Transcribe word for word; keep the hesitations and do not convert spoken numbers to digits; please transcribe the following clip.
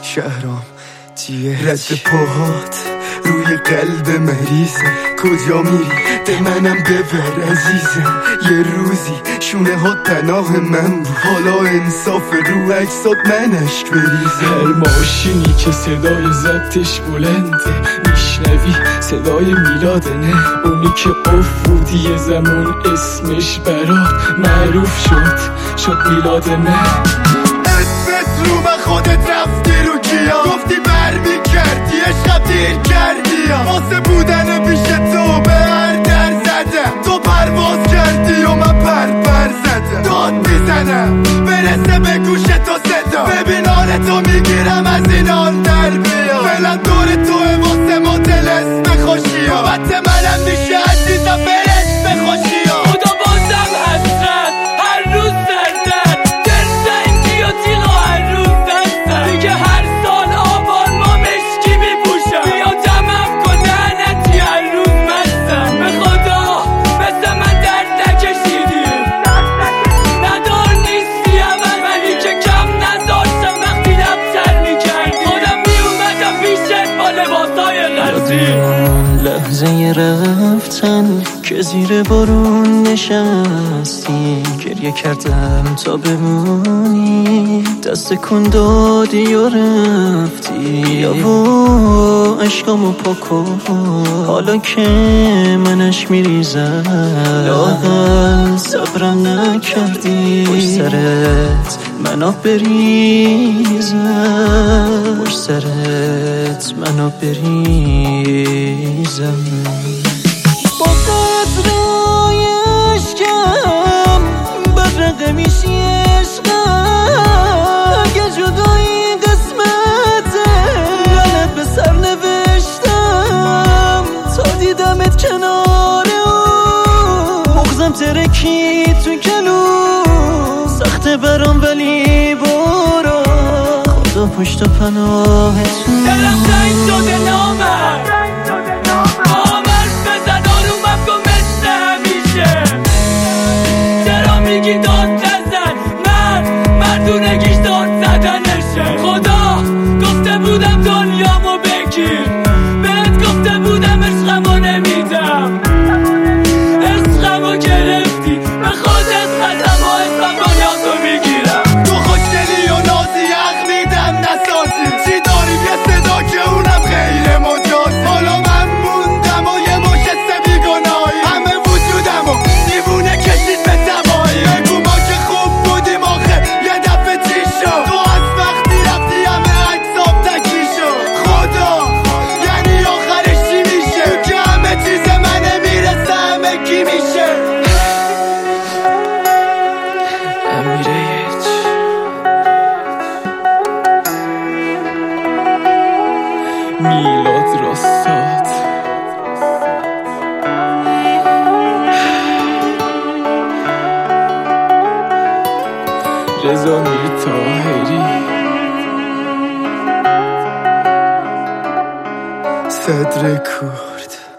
شهرام جیه رد پاهات روی قلب مریضه، کجا میری ده منم ببر عزیزم. یه روزی شونه ها پناه من بود، حالا انصاف رو عکسات من اشک بریزه. هر ماشینی که صدای ضبطش بلنده میشنوی صدای میلاده، نه اونی که افودی یه زمان اسمش برات معروف شد شد میلاد من. اسمت رو من خودت رفتی رو کیا، گفتی بر میکردی عشقم دیر کردی، واسه بودن پیش تو به هر در زدم، تو پرواز کردی و من پر پر زدم. داد میزنم برسه به گوش تو صدا، ببین آره تو میگیرم از اینان در بیا، فعلا دور توه واسه ما دل اسم خوشی ها، وقت منم میشه عزیزم برس به خوشی ها. خدا بازم حسرت هر روز سردر دلزنگی و تیغ و هر روز دستر دیگه، هر سال آبان ما مشکی میپوشم، بیا دمم کن لعنتی هر روز مستم. به خدا مثل من درد نکشیدی، ندار نیستی اول ولی که کم نذاشتم وقتی لبتر میکردی، خودم میومدم پیشت با لباسای غربی. لحظه رفتن که زیر بارون نشستی، گریه کردم تا بمونی، دست کن دادی و رفتی. یا و عشقامو پاکن حالا که منش میریزم، لااقل صبرم نکردی پشت سرت منو بریزم، پشت سرت منو بریزم. با قطرهای عشقم برقه میشی عشقم، اگه جدایی قسمته لعنت به سر نوشتم، تا دیدمت کناره مغزم ترکی تو کلو، سخته برام ولی برو خدا پشت و پناهتون. دلم تنگ شده نامم با مرد بزن آرومم کن مثل همیشه، چرا میگی داد نزن، من مردونگیش داد زدنشه. خدا گفته بودم دنیامو بگیر، بهت گفته بودم عشقمو نمیدم، عشقمو گرفتی به خودت قدم و اسمم دنیاتو میگیرم. تو خوشدلی و نازی حق میدم نسازی، چی داریم یه صدا که اونم غیر مجاز، حالا من موندم و یه مشت بیگناهی، همه وجودم و دیوونه کشید به تباهی. بگو ما که خوب بودیم آخه یه دفعه چی شد، تو از وقتی رفتی همه عکسام تکی شد. خدا یعنی آخرش چی میشه که همه چیز منه میرسه همه کی میشه. امیرهیچ میلاد راستاد رضا میرطاهری صدر کرد.